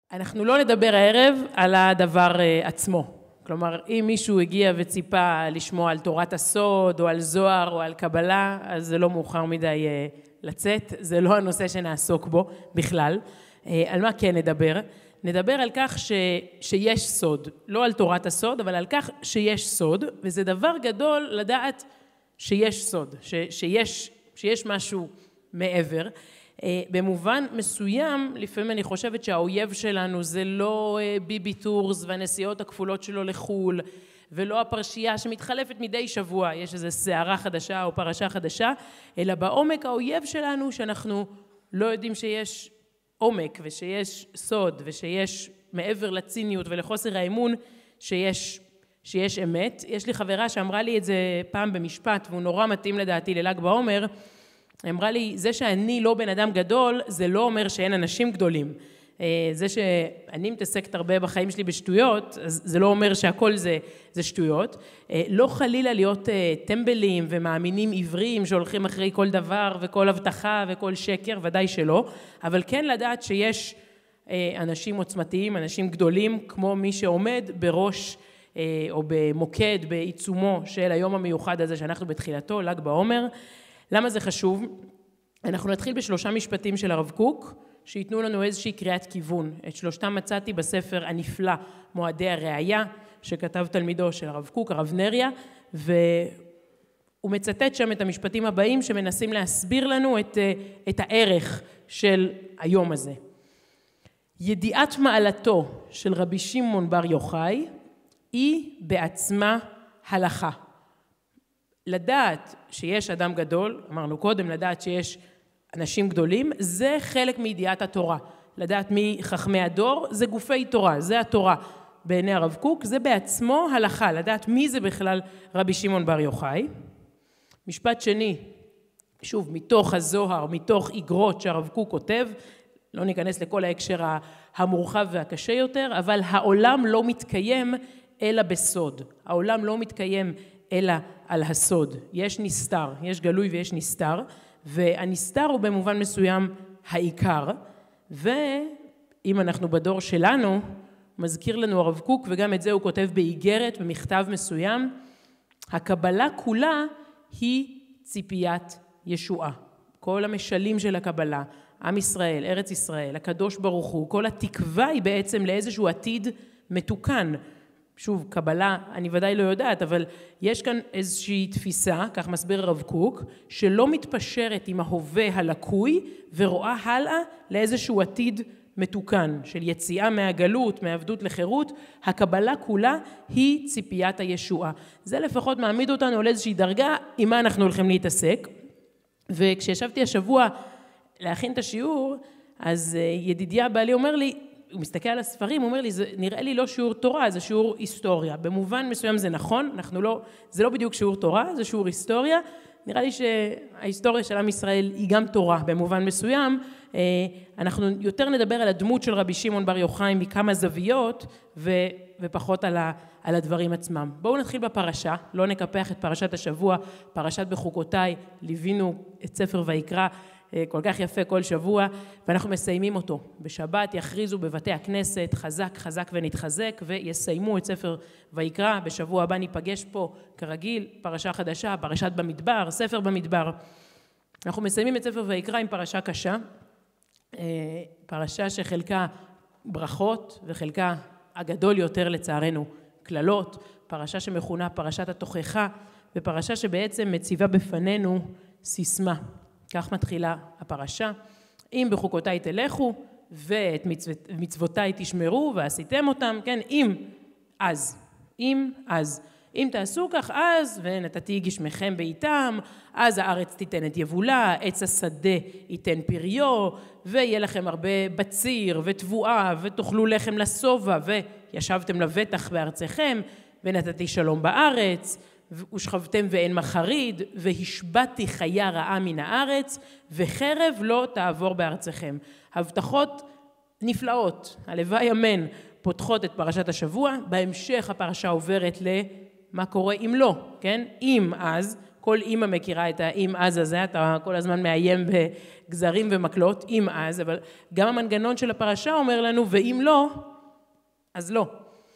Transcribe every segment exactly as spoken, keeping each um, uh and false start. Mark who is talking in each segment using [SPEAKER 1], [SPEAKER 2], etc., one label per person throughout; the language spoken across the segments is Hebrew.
[SPEAKER 1] אנחנו לא נדבר הערב על הדבר עצמו. כלומר, אם מישהו הגיע וציפה לשמוע על תורת הסוד, או על זוהר, או על קבלה, אז זה לא מאוחר מדי לצאת. זה לא הנושא שנעסוק בו בכלל. על מה כן נדבר? נדבר על כך ש... שיש סוד. לא על תורת הסוד, אבל על כך שיש סוד, וזה דבר גדול לדעת שיש סוד, ש... שיש... שיש משהו מעבר. במובן מסוים, לפעמים אני חושבת שהאויב שלנו זה לא ביבי טורס והנסיעות הכפולות שלו לחול, ולא הפרשייה שמתחלפת מדי שבוע, יש איזו שערה חדשה או פרשה חדשה, אלא בעומק האויב שלנו שאנחנו לא יודעים שיש עומק ושיש סוד ושיש מעבר לציניות ולחוסר האמון שיש, שיש אמת. יש לי חברה שאמרה לי את זה פעם במשפט, והוא נורא מתאים לדעתי לל"ג בעומר, אמרה לי, זה שאני לא בן אדם גדול, זה לא אומר שאין אנשים גדולים. זה שאני מתעסקת הרבה בחיים שלי בשטויות, זה לא אומר שהכל זה, זה שטויות. לא חלילה להיות טמבלים ומאמינים עיוורים שהולכים אחרי כל דבר וכל הבטחה וכל שקר, ודאי שלא. אבל כן לדעת שיש אנשים עוצמתיים, אנשים גדולים, כמו מי שעומד בראש או במוקד, בעיצומו של היום המיוחד הזה שאנחנו בתחילתו, ל"ג בעומר. למה זה חשוב? אנחנו נתחיל בשלושה משפטים של הרב קוק, שיתנו לנו איזושהי קריאת כיוון. את שלושתם מצאתי בספר הנפלא, מועדי הראייה, שכתב תלמידו של הרב קוק, הרב נריה, והוא מצטט שם את המשפטים הבאים, שמנסים להסביר לנו את, את הערך של היום הזה. ידיעת מעלתו של רבי שמעון בר יוחאי, היא בעצמה הלכה. לדעת שיש אדם גדול, אמרנו קודם, לדעת שיש אנשים גדולים, זה חלק מידיעת התורה. לדעת מי חכמי הדור, זה גופי תורה, זה התורה בעיני הרב קוק, זה בעצמו הלכה, לדעת מי זה בכלל רבי שמעון בר יוחאי. משפט שני, שוב, מתוך הזוהר, מתוך איגרות שהרב קוק כותב, לא ניכנס לכל ההקשר המורחב והקשה יותר, אבל העולם לא מתקיים אלא בסוד. העולם לא מתקיים אלא על הסוד. יש נסתר, יש גלוי ויש נסתר, והנסתר הוא במובן מסוים העיקר, ואם אנחנו בדור שלנו, מזכיר לנו הרב קוק, וגם את זה הוא כותב באיגרת, במכתב מסוים, הקבלה כולה היא ציפיית ישועה. כל המשלים של הקבלה, עם ישראל, ארץ ישראל, הקדוש ברוך הוא, כל התקווה היא בעצם לאיזשהו עתיד מתוקן. שוב, קבלה, אני ודאי לא יודעת, אבל יש כאן איזושהי תפיסה, כך מסביר הרב קוק, שלא מתפשרת עם ההווה הלקוי, ורואה הלאה לאיזשהו עתיד מתוקן, של יציאה מהגלות, מעבדות לחירות. הקבלה כולה היא ציפיית הישועה. זה לפחות מעמיד אותנו על איזושהי דרגה, עם מה אנחנו הולכים להתעסק. וכשישבתי השבוע להכין את השיעור, אז ידידיה בעלי אומר לי, הוא מסתכל על הספרים, הוא אומר לי, זה נראה לי לא שיעור תורה, זה שיעור היסטוריה. במובן מסוים זה נכון, אנחנו לא, זה לא בדיוק שיעור תורה, זה שיעור היסטוריה. נראה לי שההיסטוריה של עם ישראל היא גם תורה, במובן מסוים. אנחנו יותר נדבר על הדמות של רבי שמעון בר יוחאי מכמה זוויות, ו, ופחות על, ה, על הדברים עצמם. בואו נתחיל בפרשה, לא נקפח את פרשת השבוע, פרשת בחוקותיי, ליווינו את ספר ויקרא, כל כך יפה כל שבוע, ואנחנו מסיימים אותו. בשבת יכריזו בבתי הכנסת, חזק, חזק ונתחזק, ויסיימו את ספר ויקרא. בשבוע הבא ניפגש פה, כרגיל, פרשה חדשה, פרשת במדבר, ספר במדבר. אנחנו מסיימים את ספר ויקרא עם פרשה קשה, פרשה שחלקה ברכות, וחלקה הגדול יותר לצערנו, כללות, פרשה שמכונה פרשת התוכחה, ופרשה שבעצם מציבה בפנינו סיסמה. כך מתחילה הפרשה. אם בחוקותיי תלכו, ואת מצוותיי תשמרו, ועשיתם אותם, כן, אם, אז, אם, אז. אם תעשו כך, אז, ונתתי גשמכם בעיתם, אז הארץ תיתן את יבולה, עץ השדה ייתן פריו, ויהיה לכם הרבה בציר ותבואה, ותאכלו לחם לשובע, וישבתם לבטח בארצכם, ונתתי שלום בארץ, ושכבתם ואין מחריד, והשבתי חיה רעה מן הארץ, וחרב לא תעבור בארצכם. הבטחות נפלאות, הלוואי אמן, פותחות את פרשת השבוע. בהמשך הפרשה עוברת למה קורה אם לא, כן? אם אז, כל אימא מכירה את האם אז הזה, אתה כל הזמן מאיים בגזרים ומקלות, אם אז, אבל גם המנגנון של הפרשה אומר לנו, ואם לא, אז לא.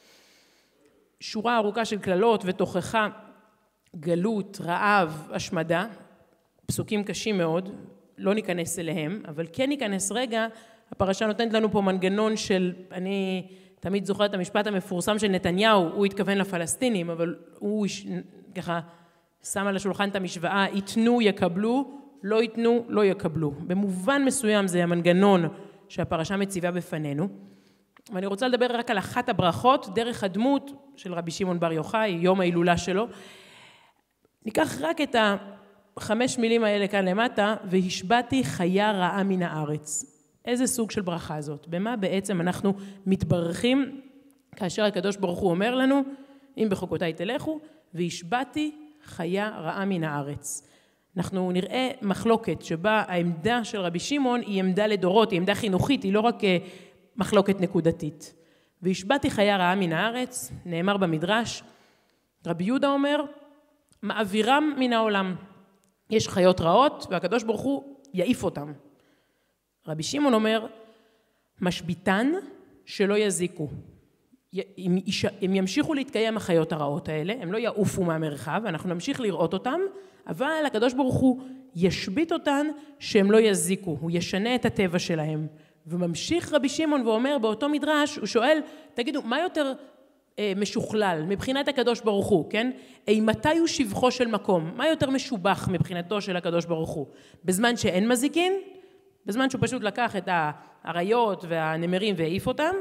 [SPEAKER 1] שורה ארוכה של כללות ותוכחה, גלות, רעב, השמדה, פסוקים קשים מאוד, לא ניכנס אליהם, אבל כן ניכנס רגע, הפרשה נותנת לנו פה מנגנון של, אני תמיד זוכרת את המשפט המפורסם של נתניהו, הוא התכוון לפלסטינים, אבל הוא ככה שם על השולחן את המשוואה, יתנו, יקבלו, לא יתנו, לא יקבלו. במובן מסוים זה המנגנון שהפרשה מציבה בפנינו, ואני רוצה לדבר רק על אחת הברכות, דרך הדמות של רבי שמעון בר יוחאי, יום ההילולה שלו. ניקח רק את החמש מילים האלה כאן למטה, והשבעתי חיה רעה מן הארץ. איזה סוג של ברכה זאת? במה בעצם אנחנו מתברכים, כאשר הקדוש ברוך הוא אומר לנו, אם בחוקותיי תלכו, והשבעתי חיה רעה מן הארץ. אנחנו נראה מחלוקת שבה העמדה של רבי שמעון היא עמדה לדורות, היא עמדה חינוכית, היא לא רק מחלוקת נקודתית. והשבעתי חיה רעה מן הארץ, נאמר במדרש, רבי יהודה אומר, מעבירם מן העולם. יש חיות רעות והקדוש ברוך הוא יעיף אותם. רבי שמעון אומר, משביתן שלא יזיקו. הם, הם ימשיכו להתקיים החיות הרעות האלה, הם לא יעופו מהמרחב, אנחנו נמשיך לראות אותם, אבל הקדוש ברוך הוא ישבית אותן שהם לא יזיקו, הוא ישנה את הטבע שלהם. וממשיך רבי שמעון ואומר באותו מדרש, הוא שואל, תגידו, מה יותר אה, משוכלל מבחינת הקדוש ברוך הוא, כן? אימתי הוא שבחו של מקום? מה יותר משובח מבחינתו של הקדוש ברוך הוא? בזמן שאין מזיקין? בזמן שהוא פשוט לקח את האריות והנמרים והעיף אותם?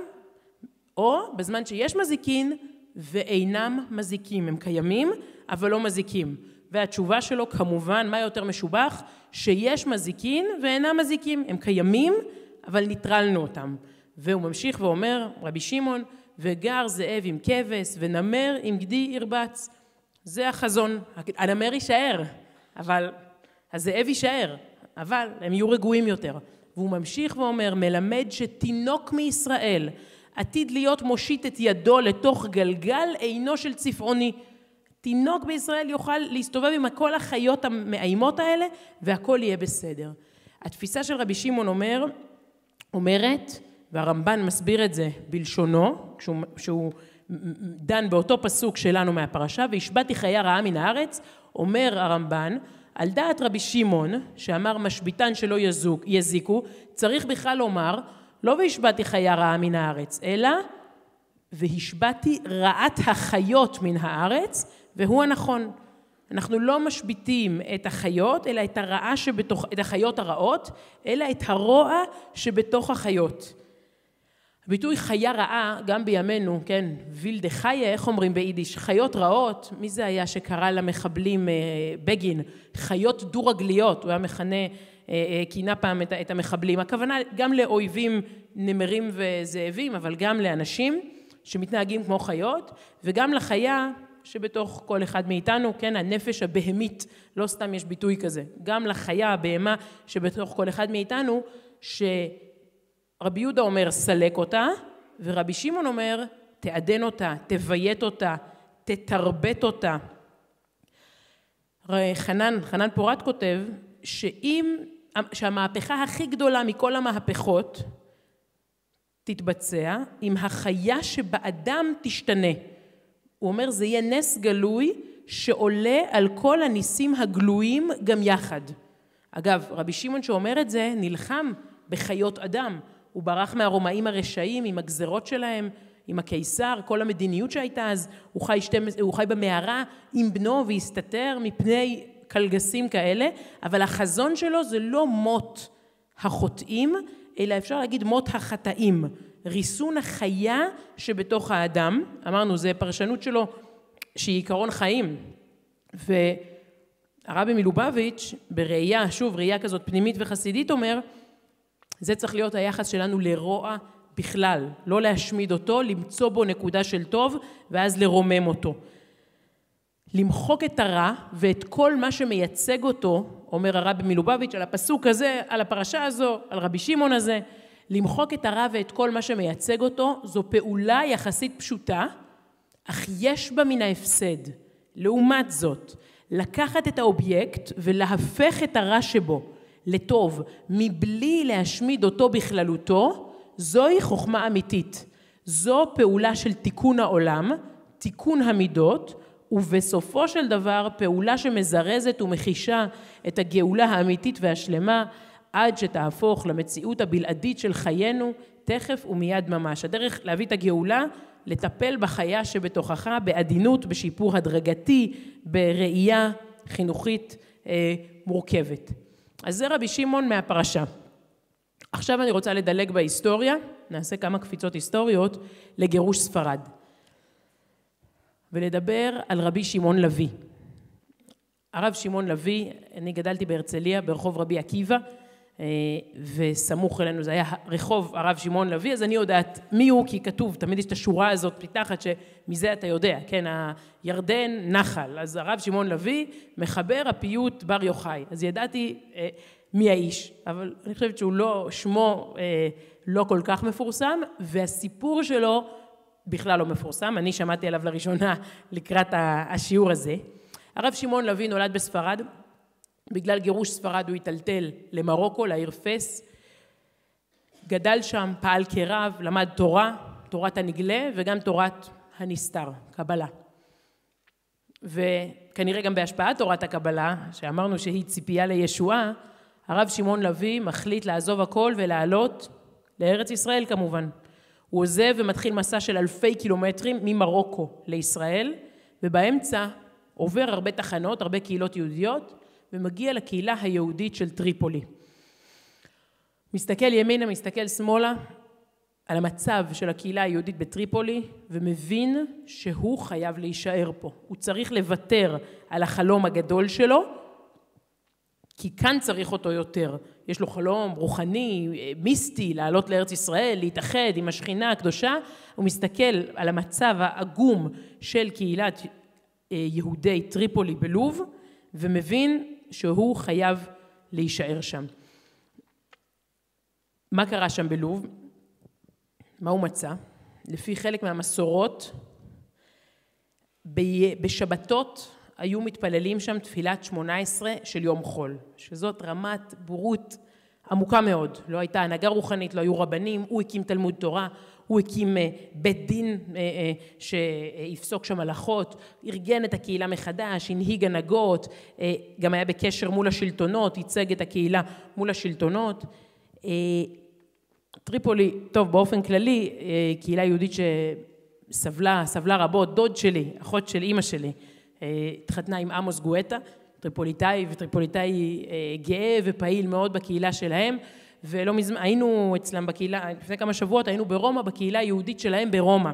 [SPEAKER 1] או בזמן שיש מזיקין ואינם מזיקים, הם קיימים אבל לא מזיקים. והתשובה שלו כמובן, מה יותר משובח? שיש מזיקין ואינם מזיקים, הם קיימים אבל ניטרלנו אותם. והוא ממשיך ואומר, רבי שמעון, וגר זאב עם כבש ונמר עם גדי ירבץ. זה החזון, הנמר יישאר, אבל הזאב יישאר, אבל הם יהיו רגועים יותר. והוא ממשיך ואומר, מלמד שתינוק מישראל עתיד להיות מושיט את ידו לתוך גלגל עינו של צפעוני. תינוק בישראל יוכל להסתובב עם כל החיות המאיימות האלה, והכל יהיה בסדר. התפיסה של רבי שמעון אומר, אומרת, והרמב"ן מסביר את זה בלשונו, כשהוא, כשהוא דן באותו פסוק שלנו מהפרשה, והשבעתי חיה רעה מן הארץ, אומר הרמב"ן, על דעת רבי שמעון, שאמר משביתן שלא יזוק, יזיקו, צריך בכלל לומר, לא והשבעתי חיה רעה מן הארץ, אלא והשבעתי רעת החיות מן הארץ, והוא הנכון. אנחנו לא משביתים את החיות, אלא את הרעה שבתוך, את החיות הרעות, אלא את הרוע שבתוך החיות. הביטוי חיה רעה, גם בימינו, כן, וילדה חיה, איך אומרים ביידיש, חיות רעות, מי זה היה שקרא למחבלים בגין, חיות דו-רגליות, הוא היה מכנה, כינה פעם את, את המחבלים, הכוונה גם לאויבים נמרים וזאבים, אבל גם לאנשים שמתנהגים כמו חיות, וגם לחיה שבתוך כל אחד מאיתנו, כן, הנפש הבהמית, לא סתם יש ביטוי כזה, גם לחיה הבהמה שבתוך כל אחד מאיתנו, שרבי יהודה אומר סלק אותה, ורבי שמעון אומר תעדן אותה, תביית אותה, תתרבט אותה. חנן, חנן פורת כותב, שאם, שהמהפכה הכי גדולה מכל המהפכות תתבצע, אם החיה שבאדם תשתנה. הוא אומר, זה יהיה נס גלוי שעולה על כל הניסים הגלויים גם יחד. אגב, רבי שמעון שאומר את זה, נלחם בחיות אדם. הוא ברח מהרומאים הרשעים עם הגזרות שלהם, עם הקיסר, כל המדיניות שהייתה אז. הוא חי, שתי, הוא חי במערה עם בנו והסתתר מפני קלגסים כאלה, אבל החזון שלו זה לא מות החוטאים, אלא אפשר להגיד מות החטאים. ריסון החיה שבתוך האדם, אמרנו, זה פרשנות שלו שהיא עיקרון חיים. והרבי מלובביץ' בראייה, שוב, ראייה כזאת פנימית וחסידית אומר, זה צריך להיות היחס שלנו לרוע בכלל, לא להשמיד אותו, למצוא בו נקודה של טוב, ואז לרומם אותו. למחוק את הרע ואת כל מה שמייצג אותו, אומר הרבי מלובביץ' על הפסוק הזה, על הפרשה הזו, על רבי שמעון הזה, למחוק את הרע ואת כל מה שמייצג אותו, זו פעולה יחסית פשוטה, אך יש בה מן ההפסד. לעומת זאת, לקחת את האובייקט ולהפך את הרע שבו לטוב, מבלי להשמיד אותו בכללותו, זוהי חוכמה אמיתית. זו פעולה של תיקון העולם, תיקון המידות, ובסופו של דבר פעולה שמזרזת ומחישה את הגאולה האמיתית והשלמה, עד שתהפוך למציאות הבלעדית של חיינו, תכף ומיד ממש. הדרך להביא את הגאולה, לטפל בחיה שבתוכך, בעדינות, בשיפור הדרגתי, בראייה חינוכית אה, מורכבת. אז זה רבי שמעון מהפרשה. עכשיו אני רוצה לדלג בהיסטוריה, נעשה כמה קפיצות היסטוריות, לגירוש ספרד. ולדבר על רבי שמעון לוי. הרב שמעון לוי, אני גדלתי בהרצליה, ברחוב רבי עקיבא, וסמוך אלינו, זה היה רחוב הרב שמעון לוי, אז אני יודעת מי הוא, כי כתוב, תמיד יש את השורה הזאת פתחת, שמזה אתה יודע, כן, הירדן נחל, אז הרב שמעון לוי מחבר הפיוט בר יוחאי, אז ידעתי אה, מי האיש, אבל אני חושבת שהוא לא, שמו אה, לא כל כך מפורסם, והסיפור שלו בכלל לא מפורסם, אני שמעתי עליו לראשונה לקראת השיעור הזה. הרב שמעון לוי נולד בספרד, בגלל גירוש ספרד הוא התלתל למרוקו, לעיר פס, גדל שם, פעל כרב, למד תורה, תורת הנגלה וגם תורת הנסתר, קבלה. וכנראה גם בהשפעת תורת הקבלה, שאמרנו שהיא ציפייה לישועה, הרב שמעון לוי מחליט לעזוב הכל ולעלות לארץ ישראל כמובן. הוא עוזב ומתחיל מסע של אלפי קילומטרים ממרוקו לישראל, ובאמצע עובר הרבה תחנות, הרבה קהילות יהודיות, ומגיע לקהילה היהודית של טריפולי. מסתכל ימינה, מסתכל שמאלה, על המצב של הקהילה היהודית בטריפולי, ומבין שהוא חייב להישאר פה. הוא צריך לוותר על החלום הגדול שלו, כי כאן צריך אותו יותר. יש לו חלום רוחני, מיסטי, לעלות לארץ ישראל, להתאחד עם השכינה הקדושה. הוא מסתכל על המצב העגום של קהילת יהודי טריפולי בלוב, ומבין שהוא חייב להישאר שם. מה קרה שם בלוב? מה הוא מצא? לפי חלק מהמסורות, בשבתות היו מתפללים שם תפילת שמונה עשרה של יום חול, שזאת רמת בורות עמוקה מאוד. לא הייתה הנהגה רוחנית, לא היו רבנים, הוא הקים תלמוד תורה, הוא הקים בית דין שיפסוק שם הלכות, ארגן את הקהילה מחדש, הנהיג הנהגות, גם היה בקשר מול השלטונות, ייצג את הקהילה מול השלטונות. טריפולי, טוב, באופן כללי, קהילה יהודית שסבלה, סבלה רבות, דוד שלי, אחות של אמא שלי, התחתנה עם עמוס גואטה, טריפוליטאי, וטריפוליטאי גאה ופעיל מאוד בקהילה שלהם, ולא מזמן, היינו אצלם בקהילה, לפני כמה שבועות היינו ברומא, בקהילה היהודית שלהם ברומא,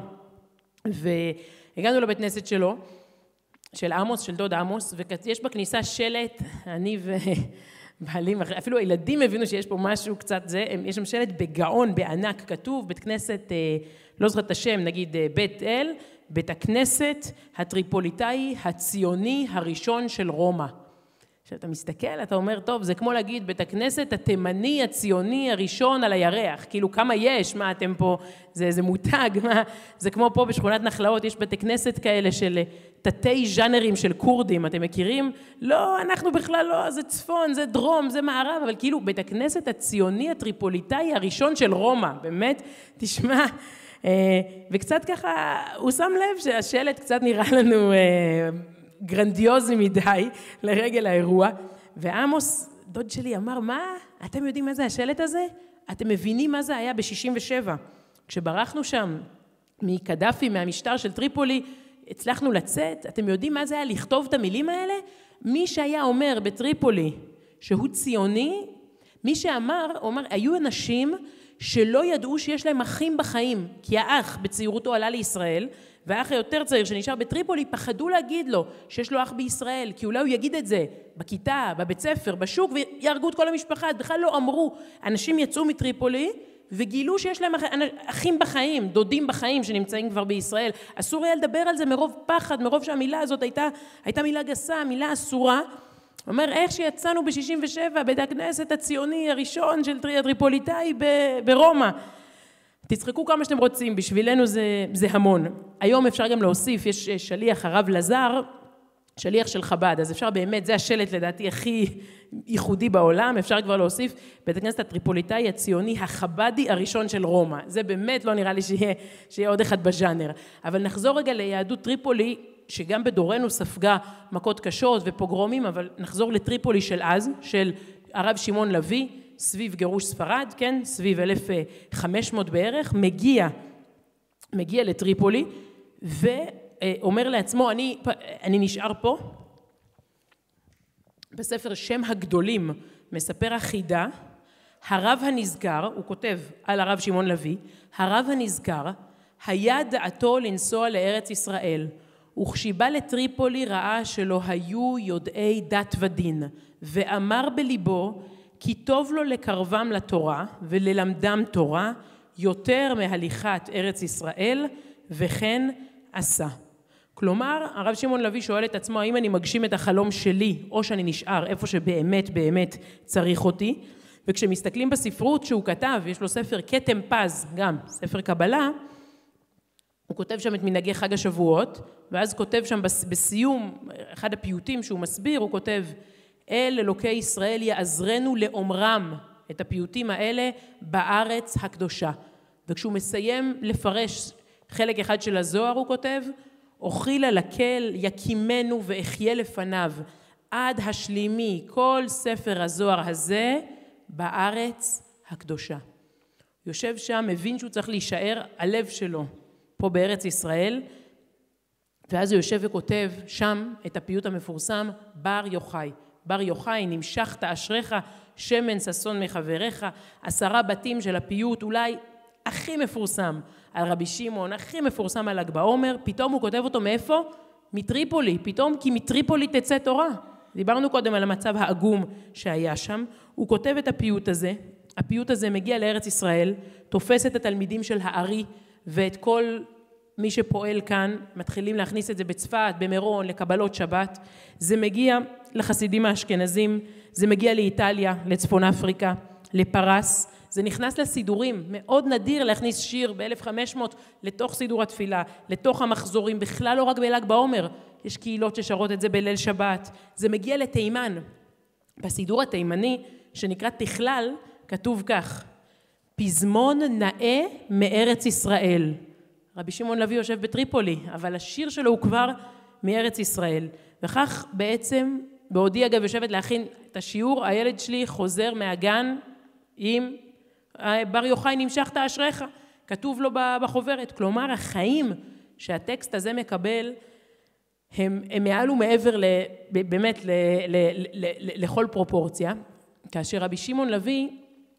[SPEAKER 1] והגענו לבית כנסת שלו, של עמוס, של דוד עמוס, ויש בכניסה שלט, אני ובעלים, אפילו הילדים הבינו שיש פה משהו קצת זה, יש שם שלט בגאון, בענק, כתוב, בית כנסת, לא זוכרת את השם, נגיד בית אל, בית הכנסת הטריפוליטאי הציוני הראשון של רומא. כשאתה מסתכל, אתה אומר, טוב, זה כמו להגיד, בית הכנסת התימני הציוני הראשון על הירח, כאילו כמה יש, מה אתם פה, זה, זה מותג, מה, זה כמו פה בשכונת נחלאות, יש בית כנסת כאלה של תתי ז'אנרים של קורדים, אתם מכירים? לא, אנחנו בכלל לא, זה צפון, זה דרום, זה מערב, אבל כאילו בית הכנסת הציוני הטריפוליטאי הראשון של רומא, באמת, תשמע, וקצת ככה, הוא שם לב שהשלט קצת נראה לנו גרנדיוזי מדי לרגל האירוע, ועמוס, דוד שלי, אמר, מה? אתם יודעים מה זה השלט הזה? אתם מבינים מה זה היה ב-שישים ושבע? כשברחנו שם מקדאפי, מהמשטר של טריפולי, הצלחנו לצאת, אתם יודעים מה זה היה לכתוב את המילים האלה? מי שהיה אומר בטריפולי שהוא ציוני, מי שאמר, אומר, היו אנשים שלא ידעו שיש להם אחים בחיים, כי האח בצעירותו עלה לישראל, והאח היותר צעיר שנשאר בטריפולי, פחדו להגיד לו שיש לו אח בישראל, כי אולי הוא יגיד את זה בכיתה, בבית ספר, בשוק, וירגו את כל המשפחה, בכלל לא אמרו. אנשים יצאו מטריפולי, וגילו שיש להם אחים בחיים, דודים בחיים שנמצאים כבר בישראל. אסור היה לדבר על זה מרוב פחד, מרוב שהמילה הזאת הייתה, הייתה מילה גסה, מילה אסורה. הוא אומר, איך שיצאנו ב-שישים ושבע, בית הכנסת הציוני הראשון של טריפוליטאי ברומא. תצחקו כמה שאתם רוצים, בשבילנו זה, זה המון. היום אפשר גם להוסיף, יש שליח הרב לזר, שליח של חב"ד, אז אפשר באמת, זה השלט לדעתי הכי ייחודי בעולם, אפשר כבר להוסיף, בית הכנסת הטריפוליטאי הציוני החב"די הראשון של רומא, זה באמת לא נראה לי שיהיה, שיהיה עוד אחד בז'אנר, אבל נחזור רגע ליהדות טריפולי, שגם בדורנו ספגה מכות קשות ופוגרומים, אבל נחזור לטריפולי של אז, של הרב שמעון לוי, סביב גירוש ספרד, כן, סביב אלף וחמש מאות בערך, מגיע, מגיע לטריפולי, ואומר לעצמו, אני, אני נשאר פה, בספר שם הגדולים, מספר החידה, הרב הנזכר, הוא כותב על הרב שמעון לוי, הרב הנזכר, היה דעתו לנסוע לארץ ישראל, וכשבא לטריפולי ראה שלא היו יודעי דת ודין, ואמר בליבו, כי טוב לו לקרבם לתורה וללמדם תורה יותר מהליכת ארץ ישראל, וכן עשה. כלומר, הרב שמעון לוי שואל את עצמו, האם אני מגשים את החלום שלי, או שאני נשאר איפה שבאמת באמת צריך אותי, וכשמסתכלים בספרות שהוא כתב, יש לו ספר כתם פז, גם ספר קבלה, הוא כותב שם את מנהגי חג השבועות, ואז כותב שם בסיום, אחד הפיוטים שהוא מסביר, הוא כותב, אל אלוקי ישראל יעזרנו לאומרם את הפיוטים האלה בארץ הקדושה. וכשהוא מסיים לפרש חלק אחד של הזוהר, הוא כותב, אוכילה לקל יקימנו ואחיה לפניו, עד השלימי כל ספר הזוהר הזה בארץ הקדושה. יושב שם, מבין שהוא צריך להישאר הלב שלו פה בארץ ישראל, ואז הוא יושב וכותב שם את הפיוט המפורסם, בר יוחאי. בר יוחאי, נמשכת אשריך, שמן ששון מחבריך, עשרה בתים של הפיוט, אולי הכי מפורסם על רבי שמעון, הכי מפורסם על ל"ג בעומר, פתאום הוא כותב אותו מאיפה? מטריפולי, פתאום כי מטריפולי תצא תורה. דיברנו קודם על המצב העגום שהיה שם, הוא כותב את הפיוט הזה, הפיוט הזה מגיע לארץ ישראל, תופס את התלמידים של הארי ואת כל מי שפועל כאן, מתחילים להכניס את זה בצפת, במירון, לקבלות שבת, זה מגיע לחסידים האשכנזים, זה מגיע לאיטליה, לצפון אפריקה, לפרס, זה נכנס לסידורים, מאוד נדיר להכניס שיר ב-אלף וחמש מאות לתוך סידור התפילה, לתוך המחזורים, בכלל לא רק בל"ג בעומר, יש קהילות ששרות את זה בליל שבת, זה מגיע לתימן, בסידור התימני שנקרא תכלל, כתוב כך, פזמון נאה מארץ ישראל, רבי שמעון לוי יושב בטריפולי, אבל השיר שלו הוא כבר מארץ ישראל, וכך בעצם, בעודי אגב יושבת להכין את השיעור, הילד שלי חוזר מהגן עם בר יוחאי נמשכת אשריך, כתוב לו בחוברת, כלומר החיים שהטקסט הזה מקבל, הם, הם מעל ומעבר ל, באמת ל, ל, ל, ל, לכל פרופורציה, כאשר רבי שמעון לוי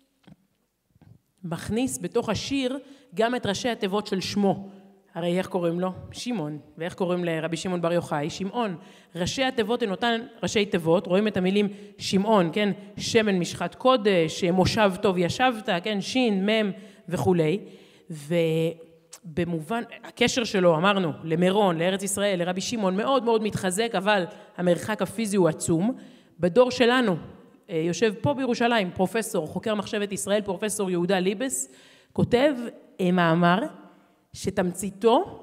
[SPEAKER 1] מכניס בתוך השיר גם את ראשי התיבות של שמו, הרי איך קוראים לו? שמעון, ואיך קוראים לרבי שמעון בר יוחאי? שמעון. ראשי התיבות הן אותן ראשי תיבות, רואים את המילים שמעון, כן? שמן משחת קודש, מושב טוב ישבת, כן? שין, מם וכולי, ובמובן, הקשר שלו, אמרנו, למירון, לארץ ישראל, לרבי שמעון, מאוד מאוד מתחזק, אבל המרחק הפיזי הוא עצום. בדור שלנו, יושב פה בירושלים, פרופסור, חוקר מחשבת ישראל, פרופסור יהודה ליבס, כותב מאמר שתמציתו,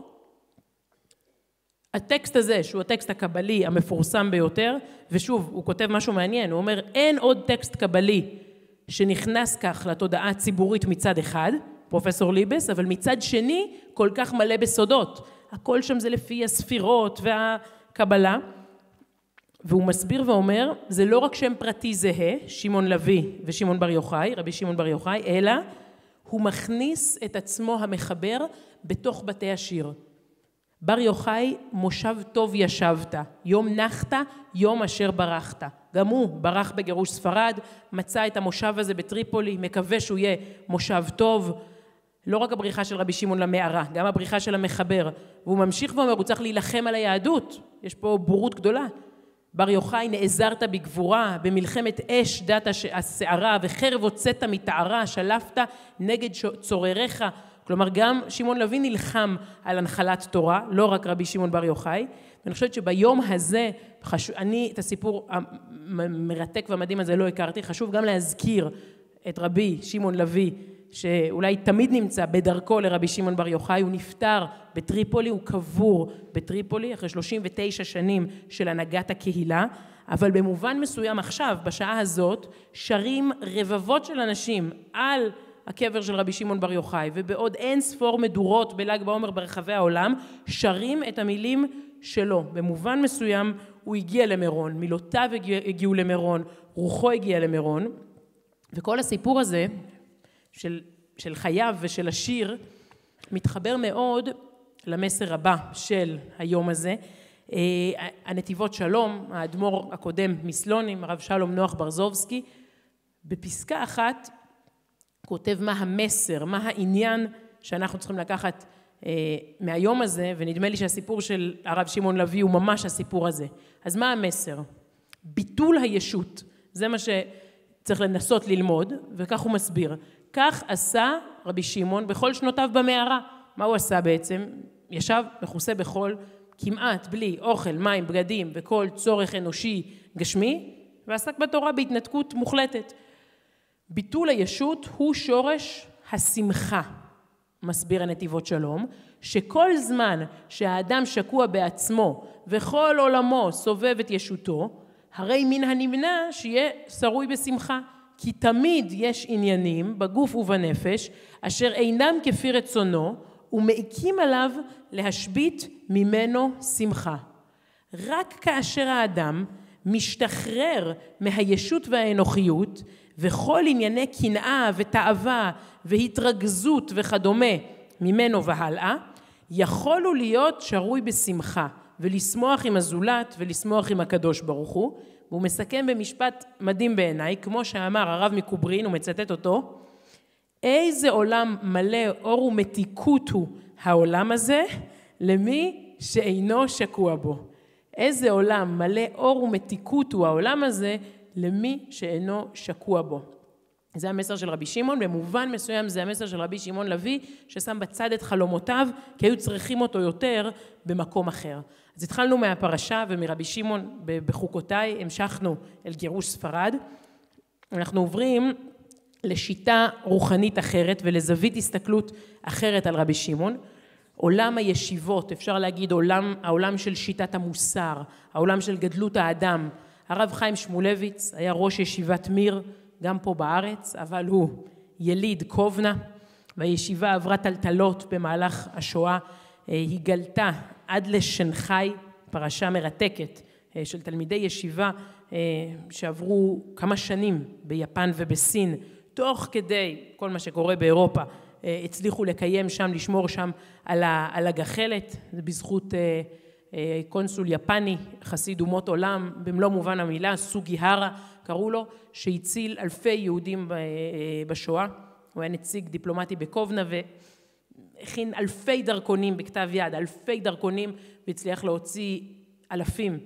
[SPEAKER 1] הטקסט הזה, שהוא הטקסט הקבלי המפורסם ביותר, ושוב, הוא כותב משהו מעניין, הוא אומר, אין עוד טקסט קבלי שנכנס כך לתודעה הציבורית מצד אחד, פרופסור ליבס, אבל מצד שני, כל כך מלא בסודות. הכל שם זה לפי הספירות והקבלה, והוא מסביר ואומר, זה לא רק שם פרטי זהה, שמעון לוי ושמעון בר יוחאי, רבי שמעון בר יוחאי, אלא הוא מכניס את עצמו המחבר בתוך בתי השיר. בר יוחאי, מושב טוב ישבת, יום נחת, יום אשר ברחת. גם הוא ברח בגירוש ספרד, מצא את המושב הזה בטריפולי, מקווה שהוא יהיה מושב טוב. לא רק הבריחה של רבי שמעון למערה, גם הבריחה של המחבר. והוא ממשיך ואומר, הוא צריך להילחם על היהדות. יש פה בורות גדולה. בר יוחאי, נעזרת בגבורה, במלחמת אש דת השערה, וחרב הוצאת מתערה, שלפת נגד צורריך. כלומר, גם שמעון לוי נלחם על הנחלת תורה, לא רק רבי שמעון בר יוחאי. ואני חושבת שביום הזה, חשוב, אני את הסיפור המרתק והמדהים הזה לא הכרתי, חשוב גם להזכיר את רבי שמעון לוי שאולי תמיד נמצא בדרכו לרבי שמעון בר יוחאי, הוא נפטר בטריפולי, הוא קבור בטריפולי אחרי שלושים ותשע שנים של הנהגת הקהילה, אבל במובן מסוים עכשיו, בשעה הזאת, שרים רבבות של אנשים על הקבר של רבי שמעון בר יוחאי, ובעוד אין ספור מדורות בל"ג בעומר ברחבי העולם, שרים את המילים שלו. במובן מסוים הוא הגיע למירון, מילותיו הגיעו למירון, רוחו הגיע למירון, וכל הסיפור הזה של, של חייו ושל השיר מתחבר מאוד למסר הבא של היום הזה. הנתיבות שלום, האדמו"ר הקודם מסלונים, הרב שלום נוח ברזובסקי, בפסקה אחת כותב מה המסר, מה העניין שאנחנו צריכים לקחת מהיום הזה, ונדמה לי שהסיפור של הרב שמעון לוי הוא ממש הסיפור הזה. אז מה המסר? ביטול הישות, זה מה שצריך לנסות ללמוד, וכך הוא מסביר. כך עשה רבי שמעון בכל שנותיו במערה. מה הוא עשה בעצם? ישב מכוסה בחול, כמעט בלי אוכל, מים, בגדים וכל צורך אנושי גשמי, ועסק בתורה בהתנתקות מוחלטת. ביטול הישות הוא שורש השמחה, מסביר הנתיבות שלום, שכל זמן שהאדם שקוע בעצמו וכל עולמו סובב את ישותו, הרי מן הנמנע שיהיה שרוי בשמחה, כי תמיד יש עניינים בגוף ובנפש אשר אינם כפי רצונו, ומעיקים עליו להשבית ממנו שמחה. רק כאשר האדם משתחרר מהישות והאנוכיות, וכל ענייני קנאה ותאווה והתרגזות וכדומה ממנו והלאה, יכולו להיות שרוי בשמחה, ולשמוח עם הזולת ולשמוח עם הקדוש ברוך הוא. והוא מסכם במשפט מדהים בעיניי, כמו שאמר הרב מקוברין, הוא מצטט אותו, איזה עולם מלא אור ומתיקות הוא העולם הזה, למי שאינו שקוע בו. איזה עולם מלא אור ומתיקות הוא העולם הזה, למי שאינו שקוע בו. זה המסר של רבי שמעון, במובן מסוים זה המסר של רבי שמעון לוי, ששם בצד את חלומותיו, כי היו צריכים אותו יותר במקום אחר. אז התחלנו מהפרשה ומרבי שמעון בחוקותיי, המשכנו אל גירוש ספרד. אנחנו עוברים לשיטה רוחנית אחרת ולזווית הסתכלות אחרת על רבי שמעון. עולם הישיבות, אפשר להגיד עולם, העולם של שיטת המוסר, העולם של גדלות האדם. הרב חיים שמואלביץ היה ראש ישיבת מיר, גם פה בארץ, אבל הוא יליד קובנה, והישיבה עברה טלטלות במהלך השואה, היא גלתה עד לשנחאי, פרשה מרתקת של תלמידי ישיבה שעברו כמה שנים ביפן ובסין, תוך כדי כל מה שקורה באירופה, הצליחו לקיים שם, לשמור שם על הגחלת, זה בזכות קונסול יפני, חסיד אומות עולם, במלוא מובן המילה, סוגיהרה קראו לו, שהציל אלפי יהודים בשואה. הוא היה נציג דיפלומטי בקובנה והכין אלפי דרכונים בכתב יד, אלפי דרכונים, והצליח להוציא אלפים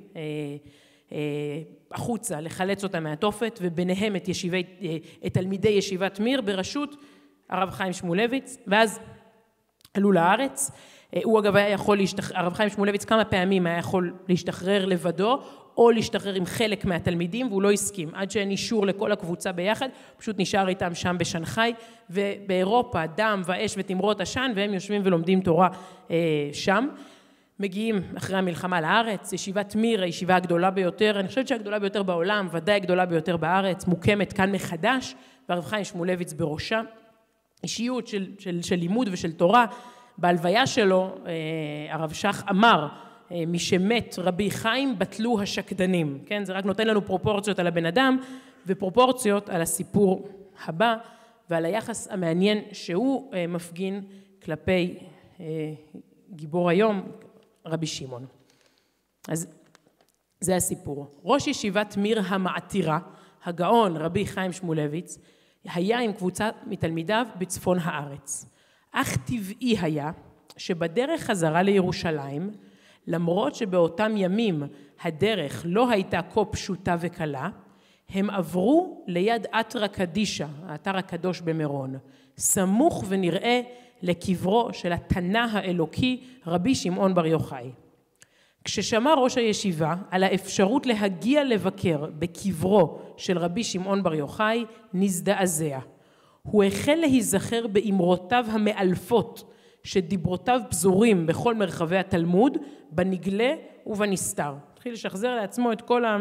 [SPEAKER 1] החוצה, לחלץ אותם מהתופת, וביניהם את, ישיבי, את תלמידי ישיבת מיר בראשות הרב חיים שמואלביץ, ואז עלו לארץ. הוא אגב היה יכול להשתחרר, הרב חיים שמואלביץ כמה פעמים היה יכול להשתחרר לבדו, או להשתחרר עם חלק מהתלמידים, והוא לא הסכים, עד שאין אישור לכל הקבוצה ביחד, פשוט נשאר איתם שם בשנחאי, ובאירופה דם ואש ותמרות עשן, והם יושבים ולומדים תורה אה, שם. מגיעים אחרי המלחמה לארץ, ישיבת מיר, הישיבה הגדולה ביותר, אני חושבת שהגדולה ביותר בעולם, ודאי הגדולה ביותר בארץ, מוקמת כאן מחדש, והרב חיים שמואלביץ בראשה, אישיות של, של, של לימוד ושל תורה. בהלוויה שלו, הרב שך אמר, משמת רבי חיים בטלו השקדנים, כן? זה רק נותן לנו פרופורציות על הבן אדם, ופרופורציות על הסיפור הבא, ועל היחס המעניין שהוא מפגין כלפי גיבור היום, רבי שמעון. אז זה הסיפור. ראש ישיבת מיר המעתירה, הגאון רבי חיים שמואלביץ, היה עם קבוצה מתלמידיו בצפון הארץ. אך טבעי היה שבדרך חזרה לירושלים, למרות שבאותם ימים הדרך לא הייתה כה פשוטה וקלה, הם עברו ליד אתרא קדישא, האתר הקדוש במירון, סמוך ונראה לקברו של התנא האלוקי רבי שמעון בר יוחאי. כששמע ראש הישיבה על האפשרות להגיע לבקר בקברו של רבי שמעון בר יוחאי, נזדעזע. הוא החל להיזכר באמרותיו המאלפות, שדיברותיו פזורים בכל מרחבי התלמוד, בנגלה ובנסתר. התחיל לשחזר לעצמו את כל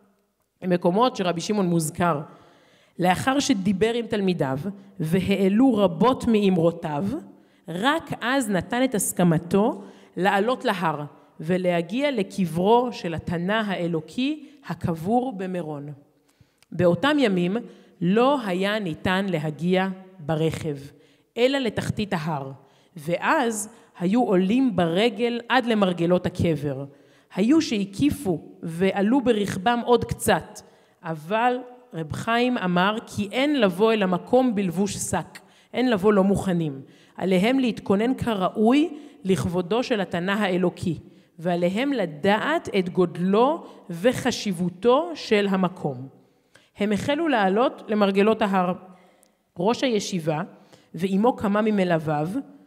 [SPEAKER 1] המקומות שרבי שמעון מוזכר. לאחר שדיבר עם תלמידיו והעלו רבות מאמרותיו, רק אז נתן את הסכמתו לעלות להר ולהגיע לקברו של התנא האלוקי הקבור במירון. באותם ימים לא היה ניתן להגיע ברכב, אלא לתחתית ההר, ואז היו עולים ברגל עד למרגלות הקבר. היו שהקיפו ועלו ברכבם עוד קצת, אבל רב חיים אמר כי אין לבוא אל המקום בלבוש שק, אין לבוא לא מוכנים. עליהם להתכונן כראוי לכבודו של התנא האלוקי, ועליהם לדעת את גודלו וחשיבותו של המקום. הם החלו לעלות למרגלות ההר. ראש הישיבה ועמו כמה ממלוויו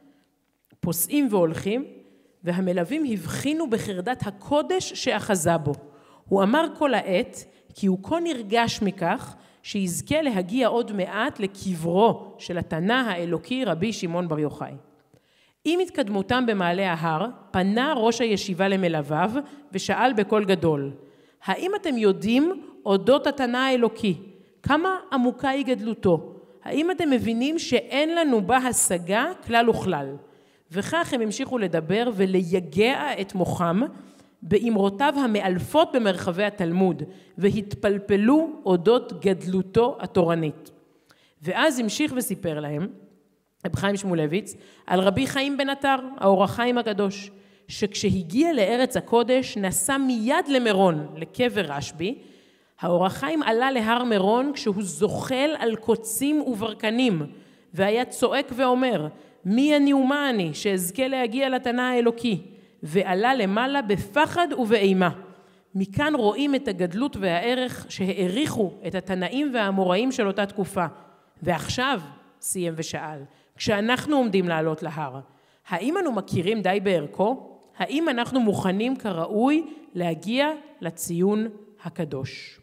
[SPEAKER 1] פוסעים והולכים, והמלווים הבחינו בחרדת הקודש שאחזה בו. הוא אמר כל העת כי הוא כה נרגש מכך שיזכה להגיע עוד מעט לקברו של התנא האלוקי רבי שמעון בר יוחאי. עם התקדמותם במעלה ההר, פנה ראש הישיבה למלוויו ושאל בקול גדול, האם אתם יודעים אודות התנא האלוקי? כמה עמוקה היא גדלותו? האם אתם מבינים שאין לנו בה השגה כלל וכלל? וכך הם המשיכו לדבר ולייגע את מוחם באמרותיו המאלפות במרחבי התלמוד, והתפלפלו אודות גדלותו התורנית. ואז המשיך וסיפר להם, רב חיים שמואלביץ, על רבי חיים בן עטר, האור החיים הקדוש, שכשהגיע לארץ הקודש נסע מיד למירון, לקבר רשב"י. האור החיים עלה להר מירון כשהוא זוחל על קוצים וברקנים, והיה צועק ואומר, מי אני ומה אני שאזכה להגיע לתנא האלוקי? ועלה למעלה בפחד ובאימה. מכאן רואים את הגדלות והערך שהעריכו את התנאים והאמוראים של אותה תקופה. ועכשיו, סיים ושאל, כשאנחנו עומדים לעלות להר, האם אנו מכירים די בערכו? האם אנחנו מוכנים כראוי להגיע לציון הקדוש?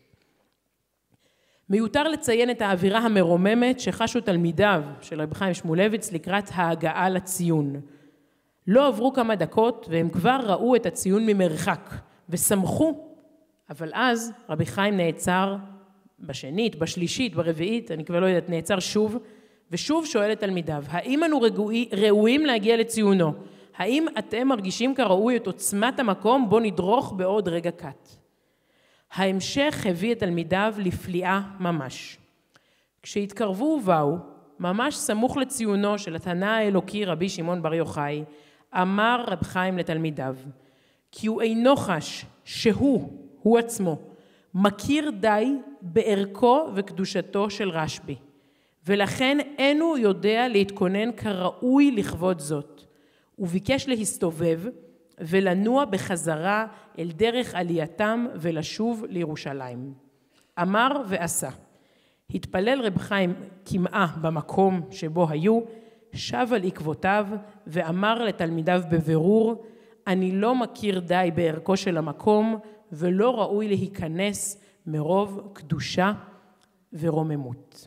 [SPEAKER 1] מיותר לציין את האווירה המרוממת שחשו תלמידיו של רבי חיים שמואלביץ לקראת ההגעה לציון. לא עברו כמה דקות והם כבר ראו את הציון ממרחק ושמחו, אבל אז רבי חיים נעצר בשנית, בשלישית, ברביעית, אני כבר לא יודעת, נעצר שוב, ושוב שואל את תלמידיו, האם אנו ראויים להגיע לציונו? האם אתם מרגישים כראוי את עוצמת המקום בו נדרוך בעוד רגע קט? ההמשך הביא את תלמידיו לפליאה ממש. כשהתקרבו ובאו, ממש סמוך לציונו של התנא האלוקי רבי שמעון בר יוחאי, אמר רב חיים לתלמידיו, כי הוא אינו חש שהוא, הוא עצמו, מכיר די בערכו וקדושתו של רשב"י, ולכן אינו יודע להתכונן כראוי לכבוד זאת. הוא ביקש להסתובב ולנוע בחזרה אל דרך עלייתם ולשוב לירושלים. אמר ועשה. התפלל רב חיים כמעה במקום שבו היו, שב על עקבותיו ואמר לתלמידיו בבירור, אני לא מכיר די בערכו של המקום ולא ראוי להיכנס מרוב קדושה ורוממות.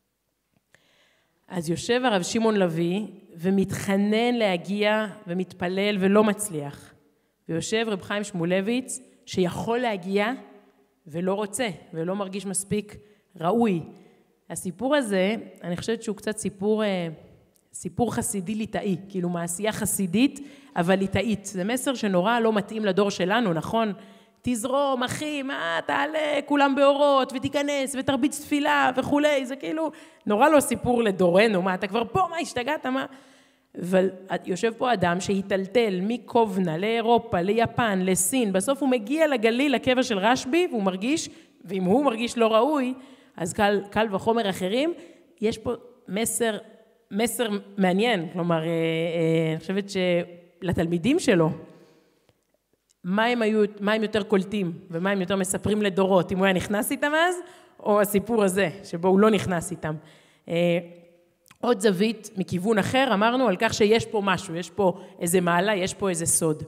[SPEAKER 1] אז יושב הרב שמעון לוי ומתחנן להגיע ומתפלל ולא מצליח. ויושב רב חיים שמואלביץ שיכול להגיע ולא רוצה ולא מרגיש מספיק ראוי. הסיפור הזה, אני חושבת שהוא קצת סיפור, סיפור חסידי ליטאי, כאילו מעשייה חסידית אבל ליטאית. זה מסר שנורא לא מתאים לדור שלנו, נכון? תזרום, אחי, מה, תעלה, כולם באורות, ותיכנס, ותרביץ תפילה, וכולי, זה כאילו, נורא לא סיפור לדורנו, מה, אתה כבר פה, מה, השתגעת, מה? אבל יושב פה אדם שהיטלטל מקובנה לאירופה, ליפן, לסין, בסוף הוא מגיע לגליל, לקבר של רשב"י, והוא מרגיש, ואם הוא מרגיש לא ראוי, אז קל, קל וחומר אחרים, יש פה מסר, מסר מעניין, כלומר, אני חושבת שלתלמידים שלו, מה הם, היו, מה הם יותר קולטים ומה הם יותר מספרים לדורות, אם הוא היה נכנס איתם אז, או הסיפור הזה, שבו הוא לא נכנס איתם. עוד זווית מכיוון אחר, אמרנו על כך שיש פה משהו, יש פה איזה מעלה, יש פה איזה סוד.